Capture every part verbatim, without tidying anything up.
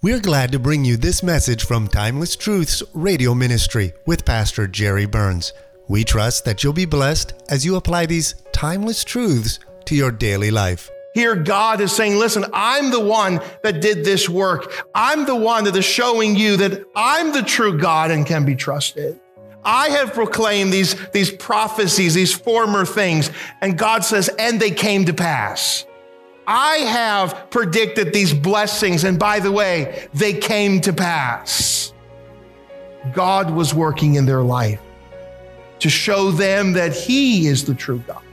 We're glad to bring you this message from Timeless Truths Radio Ministry with Pastor Jerry Burns. We trust that you'll be blessed as you apply these timeless truths to your daily life. Here, God is saying, listen, I'm the one that did this work. I'm the one that is showing you that I'm the true God and can be trusted. I have proclaimed these, these prophecies, these former things, and God says, and they came to pass. I have predicted these blessings, and by the way, they came to pass. God was working in their life to show them that He is the true God.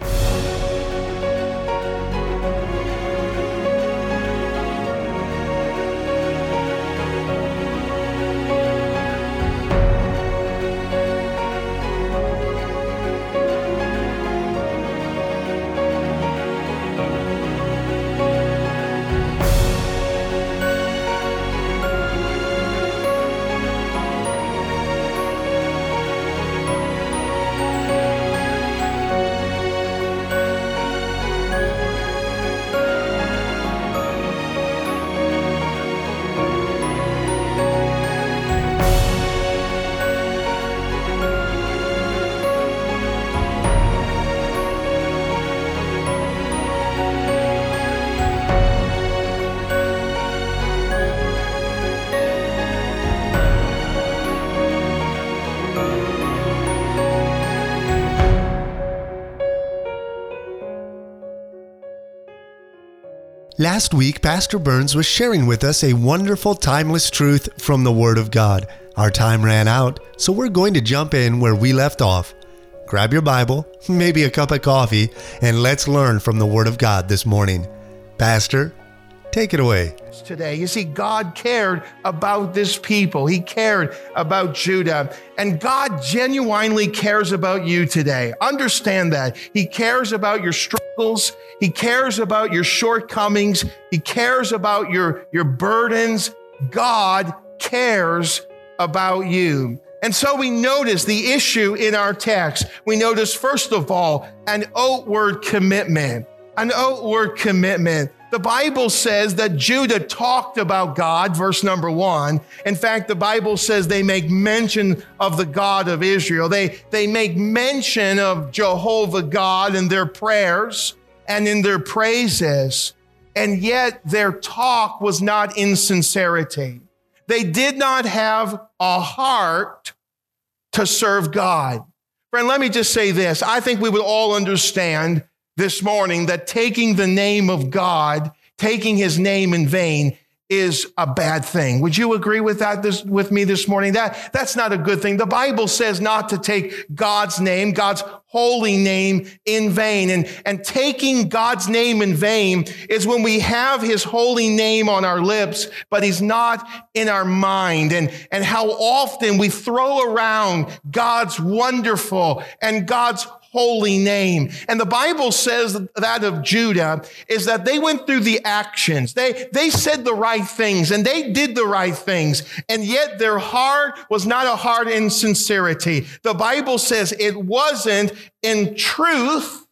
Last week, Pastor Burns was sharing with us a wonderful timeless truth from the Word of God. Our time ran out, so we're going to jump in where we left off. Grab your Bible, maybe a cup of coffee, and let's learn from the Word of God this morning. Pastor, take it away. Today, you see, God cared about this people. He cared about Judah, and God genuinely cares about you today. Understand that. He cares about your struggles. He cares about your shortcomings. He cares about your, your burdens. God cares about you. And so we notice the issue in our text. We notice, first of all, an outward commitment. An outward commitment. The Bible says that Judah talked about God, verse number one. In fact, the Bible says they make mention of the God of Israel. They, they make mention of Jehovah God in their prayers and in their praises. And yet their talk was not in sincerity. They did not have a heart to serve God. Friend, let me just say this. I think we would all understand this morning that taking the name of God, taking His name in vain, is a bad thing. Would you agree with that this, with me this morning? That, that's not a good thing. The Bible says not to take God's name, God's holy name, in vain. And, and taking God's name in vain is when we have His holy name on our lips, but He's not in our mind. And, and how often we throw around God's wonderful and God's holy name. And the Bible says that of Judah is that they went through the actions. They, they said the right things and they did the right things. And yet their heart was not a heart in sincerity. The Bible says it wasn't in truth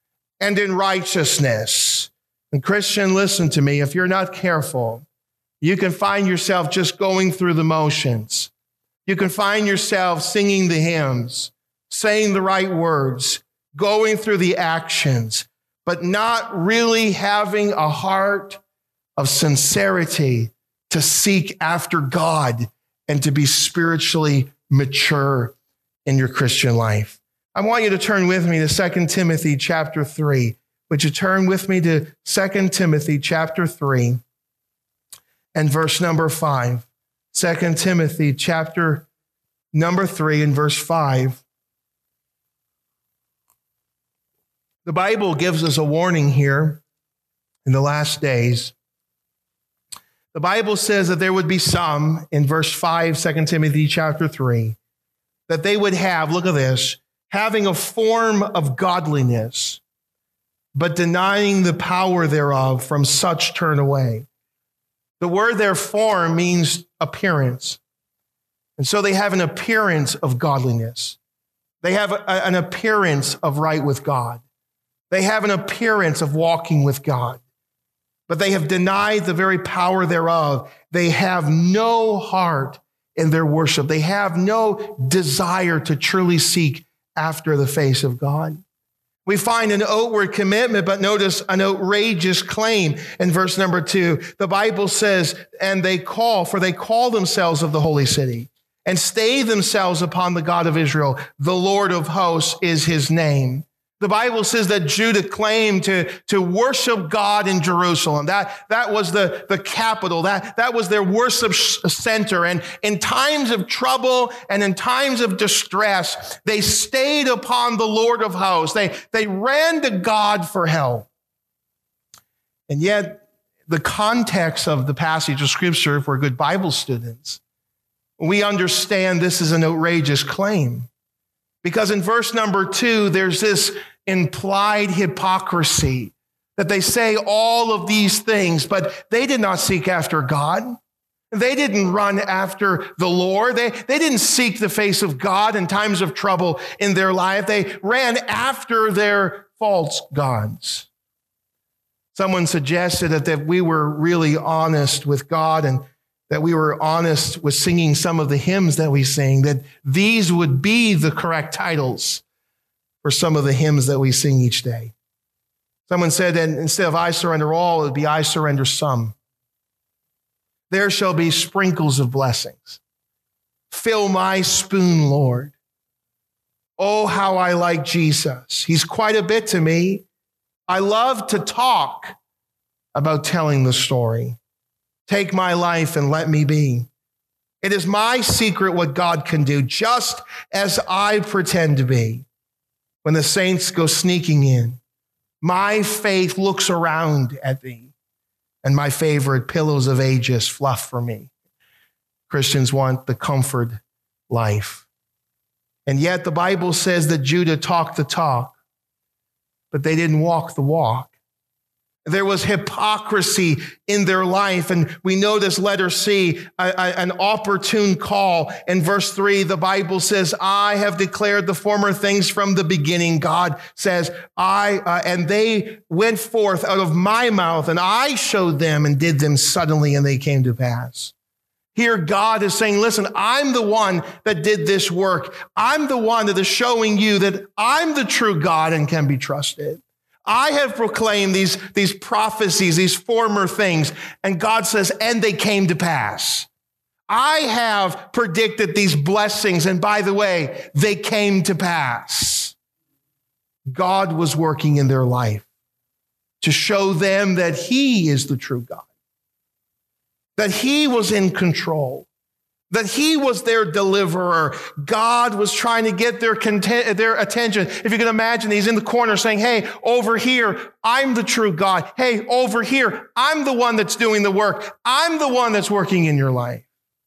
and in righteousness. And Christian, listen to me. If you're not careful, you can find yourself just going through the motions. You can find yourself singing the hymns, saying the right words, going through the actions, but not really having a heart of sincerity to seek after God and to be spiritually mature in your Christian life. I want you to turn with me to Second Timothy chapter three. Would you turn with me to Second Timothy chapter three and verse number five? Second Timothy chapter number three and verse five. The Bible gives us a warning here in the last days. The Bible says that there would be some, in verse five, Second Timothy chapter three, that they would have, look at this, having a form of godliness, but denying the power thereof, from such turn away. The word there, form, means appearance. And so they have an appearance of godliness. They have a, an appearance of right with God. They have an appearance of walking with God. but they have denied the very power thereof. They have no heart in their worship. They have no desire to truly seek after the face of God. We find an outward commitment, but notice an outrageous claim in verse number two. The Bible says, and they call, for they call themselves of the holy city and stay themselves upon the God of Israel. The Lord of hosts is his name. The Bible says that Judah claimed to, to worship God in Jerusalem. That, that was the, the capital. That, that was their worship center. And in times of trouble and in times of distress, they stayed upon the Lord of hosts. They, they ran to God for help. And yet, the context of the passage of Scripture, if we're good Bible students, we understand this is an outrageous claim. Because in verse number two, there's this implied hypocrisy that they say all of these things, but they did not seek after God. They didn't run after the Lord. They, they didn't seek the face of God in times of trouble in their life. They ran after their false gods. Someone suggested that if we were really honest with God and that we were honest with singing some of the hymns that we sing, that these would be the correct titles for some of the hymns that we sing each day. Someone said that instead of I surrender all, it would be I surrender some. There shall be sprinkles of blessings. Fill my spoon, Lord. Oh, how I like Jesus. He's quite a bit to me. I love to talk about telling the story. Take my life and let me be. It is my secret what God can do, just as I pretend to be. When the saints go sneaking in, my faith looks around at thee, and my favorite pillows of ages fluff for me. Christians want the comfort life. And yet the Bible says that Judah talked the talk, but they didn't walk the walk. There was hypocrisy in their life. And we notice, letter C, a, a, an opportune call. In verse three, the Bible says, I have declared the former things from the beginning. God says, I, uh, and they went forth out of my mouth, and I showed them and did them suddenly, and they came to pass. Here, God is saying, listen, I'm the one that did this work. I'm the one that is showing you that I'm the true God and can be trusted. I have proclaimed these, these prophecies, these former things, and God says, and they came to pass. I have predicted these blessings, and by the way, they came to pass. God was working in their life to show them that he is the true God, that he was in control, that he was their deliverer. God was trying to get their content, their attention. If you can imagine, he's in the corner saying, hey, over here, I'm the true God. Hey, over here, I'm the one that's doing the work. I'm the one that's working in your life.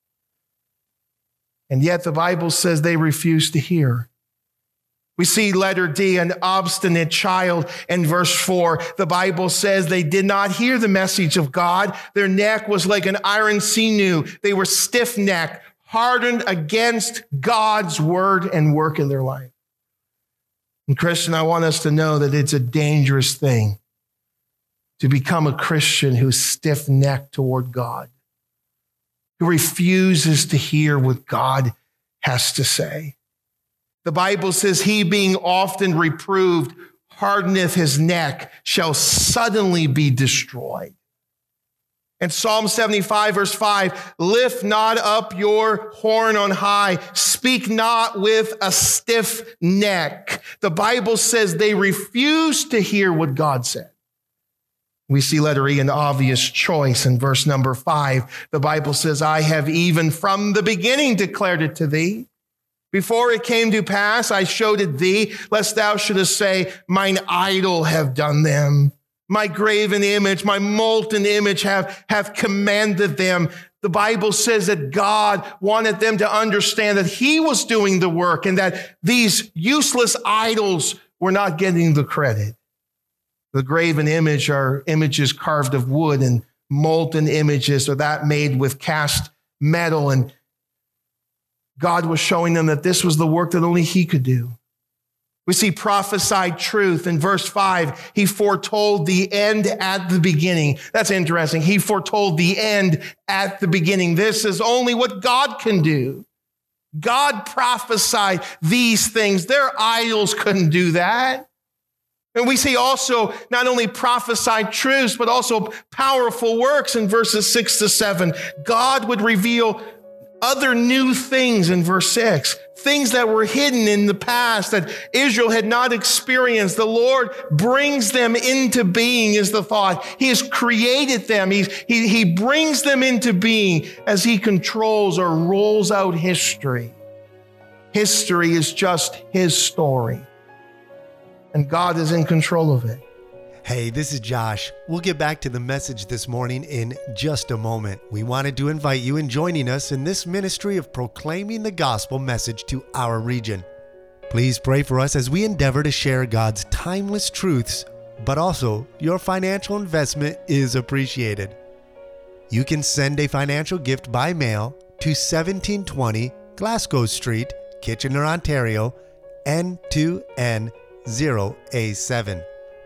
And yet the Bible says they refuse to hear. We see letter D, an obstinate child in verse four. The Bible says they did not hear the message of God. Their neck was like an iron sinew. They were stiff-necked, hardened against God's word and work in their life. And Christian, I want us to know that it's a dangerous thing to become a Christian who's stiff-necked toward God, who refuses to hear what God has to say. The Bible says, he being often reproved, hardeneth his neck, shall suddenly be destroyed. And Psalm seventy-five, verse five, lift not up your horn on high, speak not with a stiff neck. The Bible says they refused to hear what God said. We see letter E, an obvious choice in verse number five. The Bible says, I have even from the beginning declared it to thee. Before it came to pass, I showed it thee, lest thou shouldest say, mine idol have done them. My graven image, my molten image have, have commanded them. The Bible says that God wanted them to understand that he was doing the work and that these useless idols were not getting the credit. The graven image are images carved of wood, and molten images are that made with cast metal. And God was showing them that this was the work that only he could do. We see prophesied truth in verse five. He foretold the end at the beginning. That's interesting. He foretold the end at the beginning. This is only what God can do. God prophesied these things. Their idols couldn't do that. And we see also not only prophesied truths, but also powerful works in verses six to seven. God would reveal other new things in verse six, things that were hidden in the past that Israel had not experienced. The Lord brings them into being is the thought. He has created them. He's, he, he brings them into being as he controls or rolls out history. History is just his story, and God is in control of it. Hey, this is Josh. We'll get back to the message this morning in just a moment. We wanted to invite you in joining us in this ministry of proclaiming the gospel message to our region. Please pray for us as we endeavor to share God's timeless truths, but also your financial investment is appreciated. You can send a financial gift by mail to seventeen twenty Glasgow Street, Kitchener, Ontario, N two N zero A seven.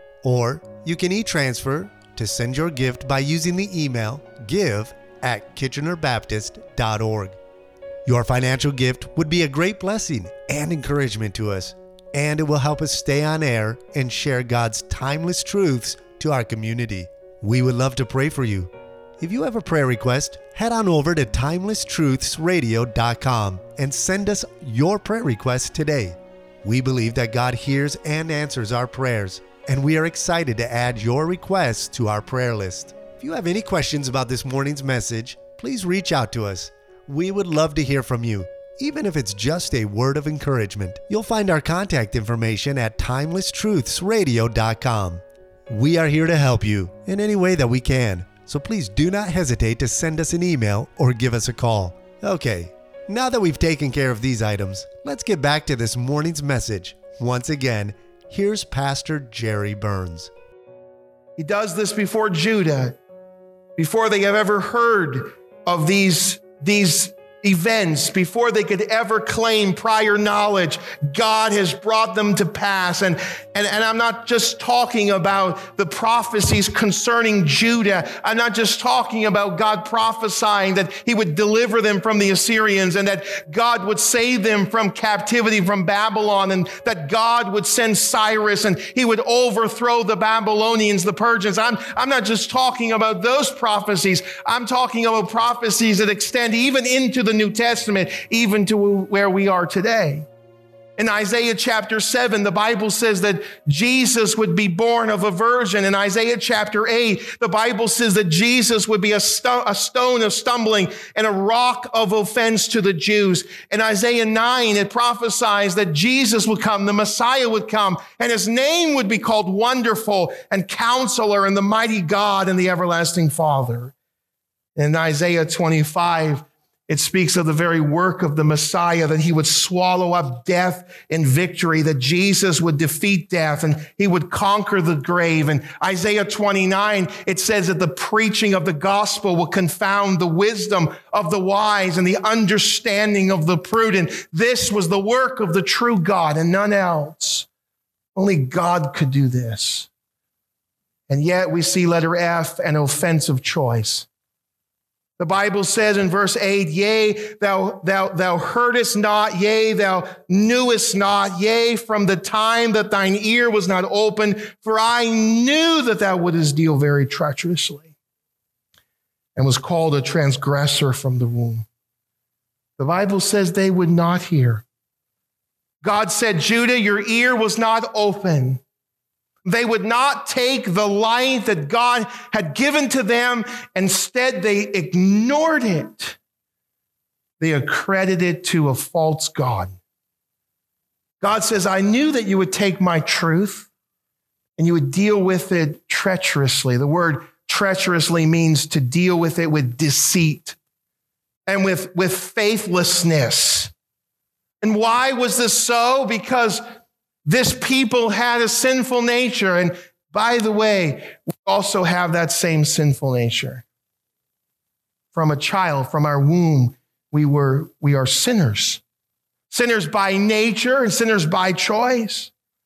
Or you can e-transfer to send your gift by using the email give at kitchener baptist dot org. Your financial gift would be a great blessing and encouragement to us, and it will help us stay on air and share God's timeless truths to our community. We would love to pray for you. If you have a prayer request, head on over to timeless truths radio dot com and send us your prayer request today. We believe that God hears and answers our prayers, and we are excited to add your requests to our prayer list. If you have any questions about this morning's message, please reach out to us. We would love to hear from you, even if it's just a word of encouragement. You'll find our contact information at timeless truths radio dot com. We are here to help you in any way that we can, so please do not hesitate to send us an email or give us a call. Okay, now that we've taken care of these items, let's get back to this morning's message. Once again, here's Pastor Jerry Burns. He does this before Judah, before they have ever heard of these, these events, before they could ever claim prior knowledge. God has brought them to pass. And, and, and I'm not just talking about the prophecies concerning Judah. I'm not just talking about God prophesying that he would deliver them from the Assyrians and that God would save them from captivity from Babylon and that God would send Cyrus and he would overthrow the Babylonians, the Persians. I'm, I'm not just talking about those prophecies. I'm talking about prophecies that extend even into the New Testament, even to where we are today. In Isaiah chapter seven, the Bible says that Jesus would be born of a virgin. In Isaiah chapter eight, the Bible says that Jesus would be a, sto- a stone of stumbling and a rock of offense to the Jews. In Isaiah nine, it prophesies that Jesus would come, the Messiah would come, and his name would be called Wonderful and Counselor and the Mighty God and the Everlasting Father. In Isaiah twenty-five, it speaks of the very work of the Messiah, that he would swallow up death in victory, that Jesus would defeat death and he would conquer the grave. And Isaiah twenty-nine, it says that the preaching of the gospel will confound the wisdom of the wise and the understanding of the prudent. This was the work of the true God and none else. Only God could do this. And yet we see letter F, an offensive choice. The Bible says in verse eight, yea, thou, thou, thou heardest not, yea, thou knewest not, yea, from the time that thine ear was not open, for I knew that thou wouldest deal very treacherously, and was called a transgressor from the womb. The Bible says they would not hear. God said, Judah, your ear was not open. They would not take the light that God had given to them. Instead, they ignored it. They accredited it to a false God. God says, I knew that you would take my truth and you would deal with it treacherously. The word treacherously means to deal with it with deceit and with, with faithlessness. And why was this so? Because this people had a sinful nature. And by the way, we also have that same sinful nature. From a child, from our womb, we were, we are sinners. Sinners by nature and sinners by choice.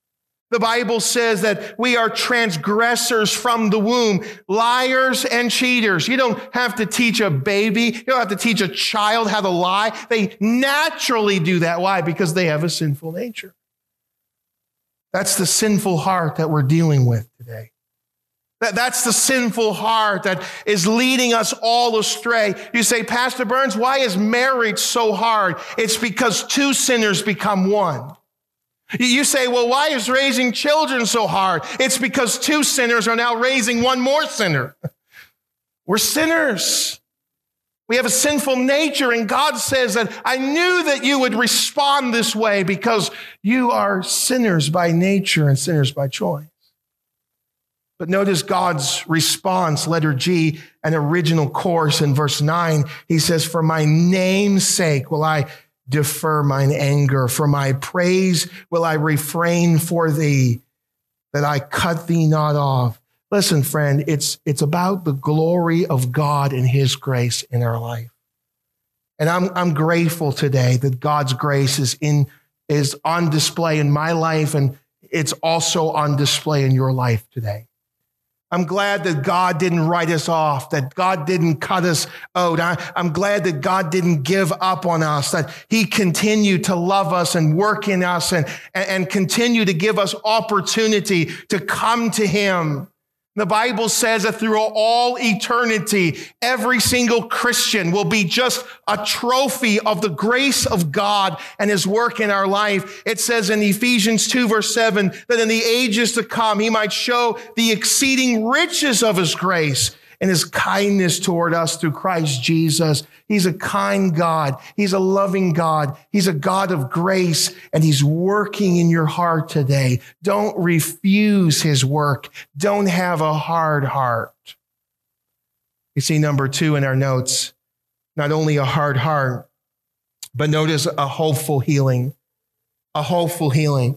The Bible says that we are transgressors from the womb, liars and cheaters. You don't have to teach a baby. You don't have to teach a child how to lie. They naturally do that. Why? Because they have a sinful nature. That's the sinful heart that we're dealing with today. That, that's the sinful heart that is leading us all astray. You say, Pastor Burns, why is marriage so hard? It's because two sinners become one. You say, well, why is raising children so hard? It's because two sinners are now raising one more sinner. We're sinners. We have a sinful nature, and God says that I knew that you would respond this way because you are sinners by nature and sinners by choice. But notice God's response, letter G, an original course in verse nine. He says, for my name's sake will I defer mine anger. For my praise will I refrain for thee, that I cut thee not off. Listen, friend, it's, it's about the glory of God and his grace in our life. And I'm, I'm grateful today that God's grace is in, is on display in my life, and it's also on display in your life today. I'm glad that God didn't write us off, that God didn't cut us out. I, I'm glad that God didn't give up on us, that he continued to love us and work in us and, and, and continue to give us opportunity to come to him. The Bible says that through all eternity, every single Christian will be just a trophy of the grace of God and his work in our life. It says in Ephesians two, verse seven, that in the ages to come, he might show the exceeding riches of his grace and his kindness toward us through Christ Jesus. He's a kind God. He's a loving God. He's a God of grace, and he's working in your heart today. Don't refuse his work. Don't have a hard heart. You see, number two in our notes, not only a hard heart, but notice a hopeful healing, a hopeful healing.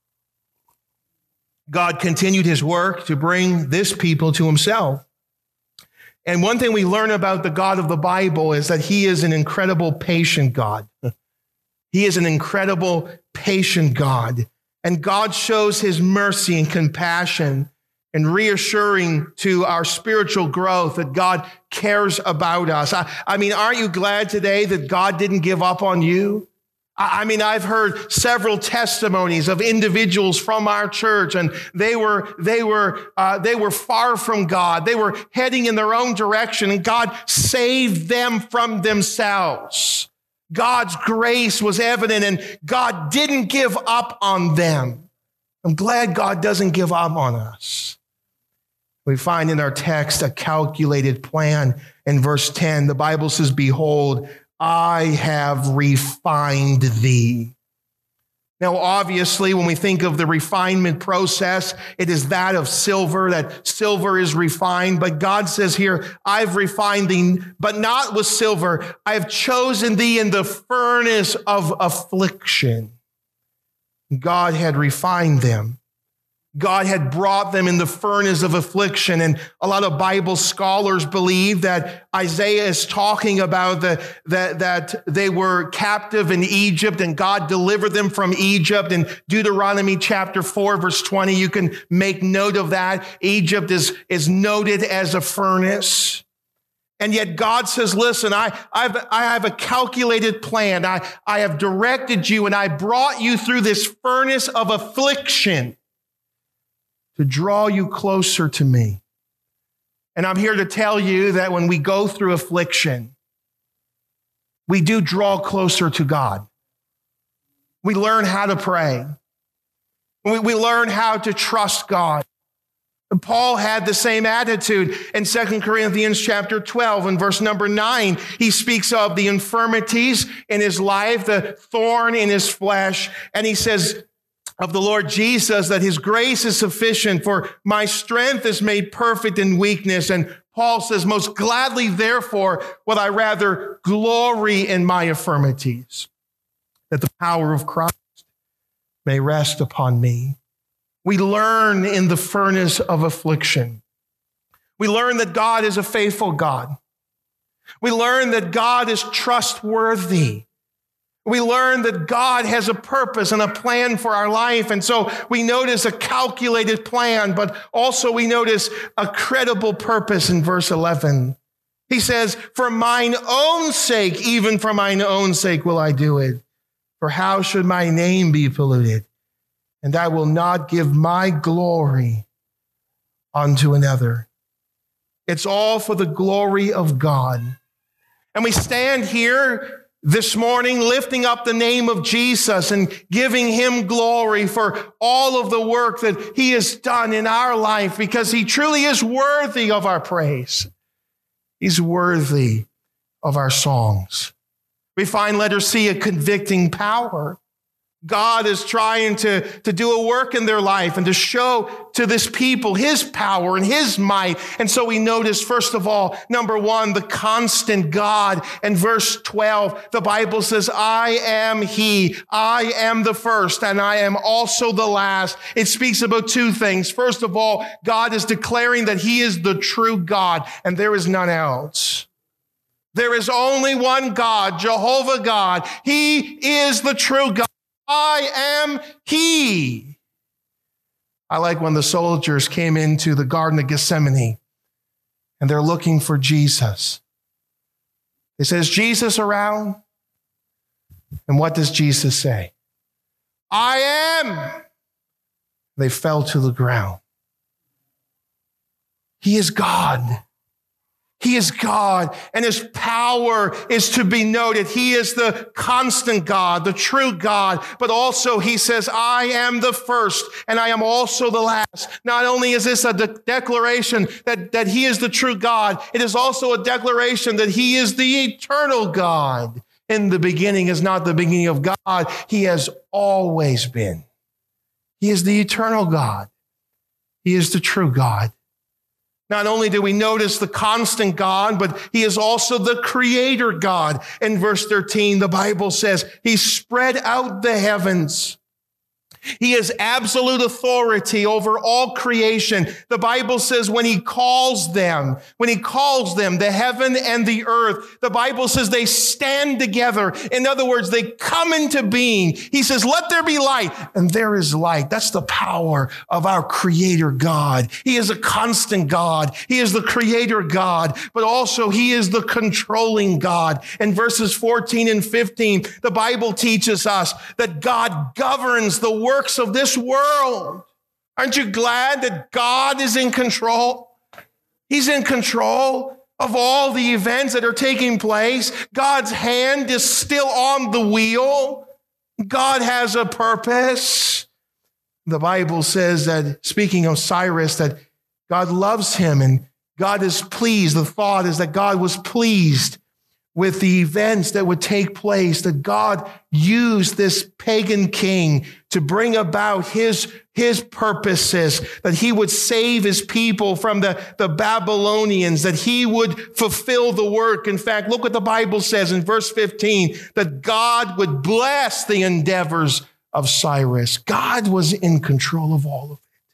God continued his work to bring this people to himself. And one thing we learn about the God of the Bible is that he is an incredible patient God. He is an incredible patient God. And God shows his mercy and compassion and reassuring to our spiritual growth that God cares about us. I, I mean, aren't you glad today that God didn't give up on you? I mean, I've heard several testimonies of individuals from our church, and they were they were uh, they were far from God. They were heading in their own direction, and God saved them from themselves. God's grace was evident, and God didn't give up on them. I'm glad God doesn't give up on us. We find in our text a calculated plan. In verse ten, the Bible says, "Behold, I have refined thee." Now, obviously, when we think of the refinement process, it is that of silver, that silver is refined. But God says here, I've refined thee, but not with silver. I have chosen thee in the furnace of affliction. God had refined them. God had brought them in the furnace of affliction. And a lot of Bible scholars believe that Isaiah is talking about the, that, that they were captive in Egypt and God delivered them from Egypt. In Deuteronomy chapter four, verse twenty, you can make note of that. Egypt is, is noted as a furnace. And yet God says, listen, I, I've, I have a calculated plan. I, I have directed you and I brought you through this furnace of affliction to draw you closer to me. And I'm here to tell you that when we go through affliction, we do draw closer to God. We learn how to pray. We, we learn how to trust God. And Paul had the same attitude in Second Corinthians chapter twelve and verse number nine. He speaks of the infirmities in his life, the thorn in his flesh, and he says of the Lord Jesus that his grace is sufficient, for my strength is made perfect in weakness. And Paul says, most gladly, therefore, would I rather glory in my infirmities, that the power of Christ may rest upon me. We learn in the furnace of affliction. We learn that God is a faithful God. We learn that God is trustworthy. We learn that God has a purpose and a plan for our life. And so we notice a calculated plan, but also we notice a credible purpose in verse eleven. He says, for mine own sake, even for mine own sake will I do it. For how should my name be polluted? And I will not give my glory unto another. It's all for the glory of God. And we stand here this morning, lifting up the name of Jesus and giving him glory for all of the work that he has done in our life, because he truly is worthy of our praise. He's worthy of our songs. We find, letter C, a convicting power. God is trying to, to do a work in their life and to show to this people his power and his might. And so we notice, first of all, number one, the constant God. In verse twelve, the Bible says, I am he, I am the first, and I am also the last. It speaks about two things. First of all, God is declaring that he is the true God, and there is none else. There is only one God, Jehovah God. He is the true God. I am he. I like when the soldiers came into the Garden of Gethsemane and they're looking for Jesus. It says, Jesus around? And what does Jesus say? I am. They fell to the ground. He is God. He is God, and his power is to be noted. He is the constant God, the true God, but also he says, I am the first, and I am also the last. Not only is this a de- declaration that, that he is the true God, it is also a declaration that he is the eternal God. In the beginning is not the beginning of God. He has always been. He is the eternal God. He is the true God. Not only do we notice the constant God, but he is also the creator God. In verse thirteen, the Bible says he spread out the heavens. He has absolute authority over all creation. The Bible says when he calls them, when he calls them, the heaven and the earth, the Bible says they stand together. In other words, they come into being. He says, let there be light, and there is light. That's the power of our creator God. He is a constant God. He is the creator God, but also he is the controlling God. In verses fourteen and fifteen, the Bible teaches us that God governs the world works of this world. Aren't you glad that God is in control? He's in control of all the events that are taking place. God's hand is still on the wheel. God has a purpose. The Bible says that, speaking of Cyrus, that God loves him and God is pleased. The thought is that God was pleased with the events that would take place, that God used this pagan king to bring about his, his purposes, that he would save his people from the, the Babylonians, that he would fulfill the work. In fact, look what the Bible says in verse fifteen, that God would bless the endeavors of Cyrus. God was in control of all of it.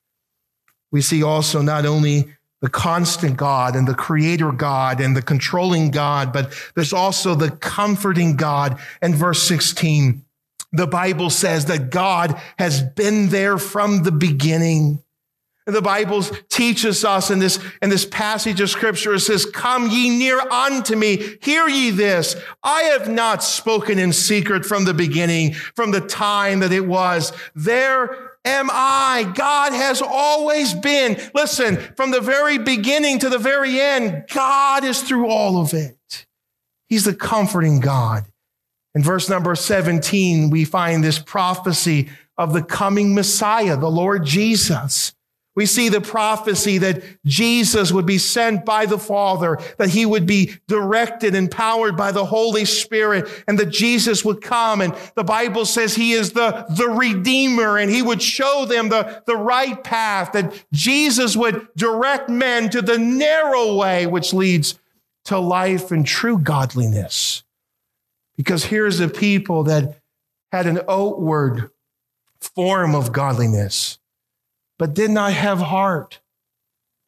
We see also not only the constant God and the creator God and the controlling God, but there's also the comforting God. In verse sixteen, the Bible says that God has been there from the beginning. The Bible teaches us in this, in this passage of scripture, it says, come ye near unto me, hear ye this. I have not spoken in secret from the beginning, from the time that it was. There am I. God has always been. Listen, from the very beginning to the very end, God is through all of it. He's the comforting God. In verse number seventeen, we find this prophecy of the coming Messiah, the Lord Jesus. We see the prophecy that Jesus would be sent by the Father, that he would be directed and powered by the Holy Spirit, and that Jesus would come. And the Bible says he is the, the Redeemer, and he would show them the, the right path, that Jesus would direct men to the narrow way which leads to life and true godliness. Because here's a people that had an outward form of godliness, but did not have heart.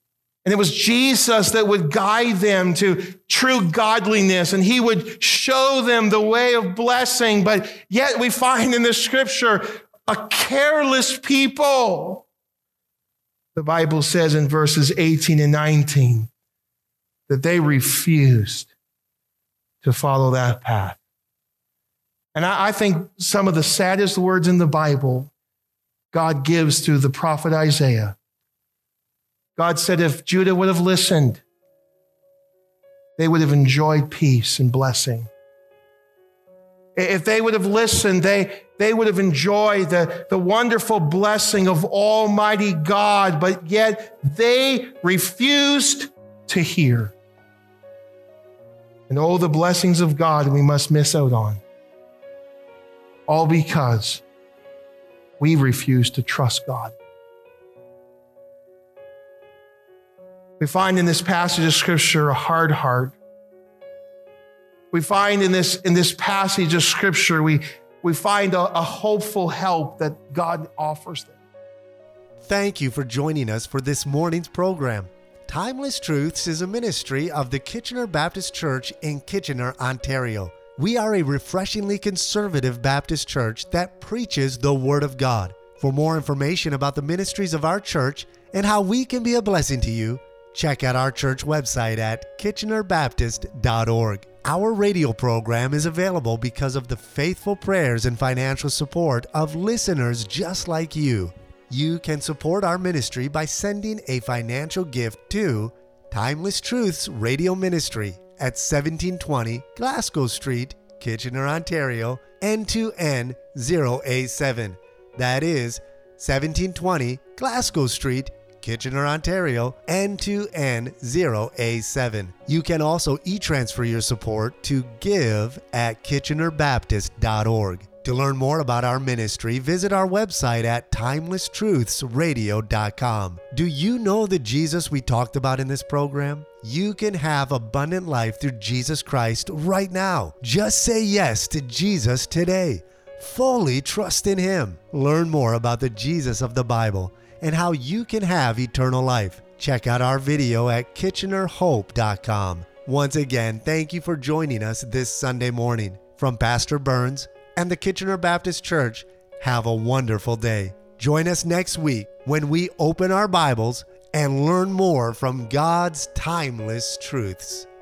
And it was Jesus that would guide them to true godliness, and he would show them the way of blessing. But yet we find in the scripture a careless people. The Bible says in verses eighteen and nineteen that they refused to follow that path. And I, I think some of the saddest words in the Bible God gives through the prophet Isaiah. God said if Judah would have listened, they would have enjoyed peace and blessing. If they would have listened, they, they would have enjoyed the, the wonderful blessing of Almighty God, but yet they refused to hear. And oh, the blessings of God we must miss out on. All because we refuse to trust God. We find in this passage of scripture a hard heart. We find in this, in this passage of scripture, we, we find a, a hopeful help that God offers them. Thank you for joining us for this morning's program. Timeless Truths is a ministry of the Kitchener Baptist Church in Kitchener, Ontario. We are a refreshingly conservative Baptist church that preaches the Word of God. For more information about the ministries of our church and how we can be a blessing to you, check out our church website at kitchener baptist dot org. Our radio program is available because of the faithful prayers and financial support of listeners just like you. You can support our ministry by sending a financial gift to Timeless Truths Radio Ministry at seventeen twenty Glasgow Street, Kitchener, Ontario, N two N zero A seven. That is seventeen twenty Glasgow Street, Kitchener, Ontario, N two N zero A seven. You can also e-transfer your support to give at kitchener baptist dot org. To learn more about our ministry, visit our website at timeless truths radio dot com. Do you know the Jesus we talked about in this program? You can have abundant life through Jesus Christ right now. Just say yes to Jesus today. Fully trust in Him. Learn more about the Jesus of the Bible and how you can have eternal life. Check out our video at kitchener hope dot com. Once again, thank you for joining us this Sunday morning. From Pastor Burns and the Kitchener Baptist Church, have a wonderful day. Join us next week when we open our Bibles and learn more from God's timeless truths.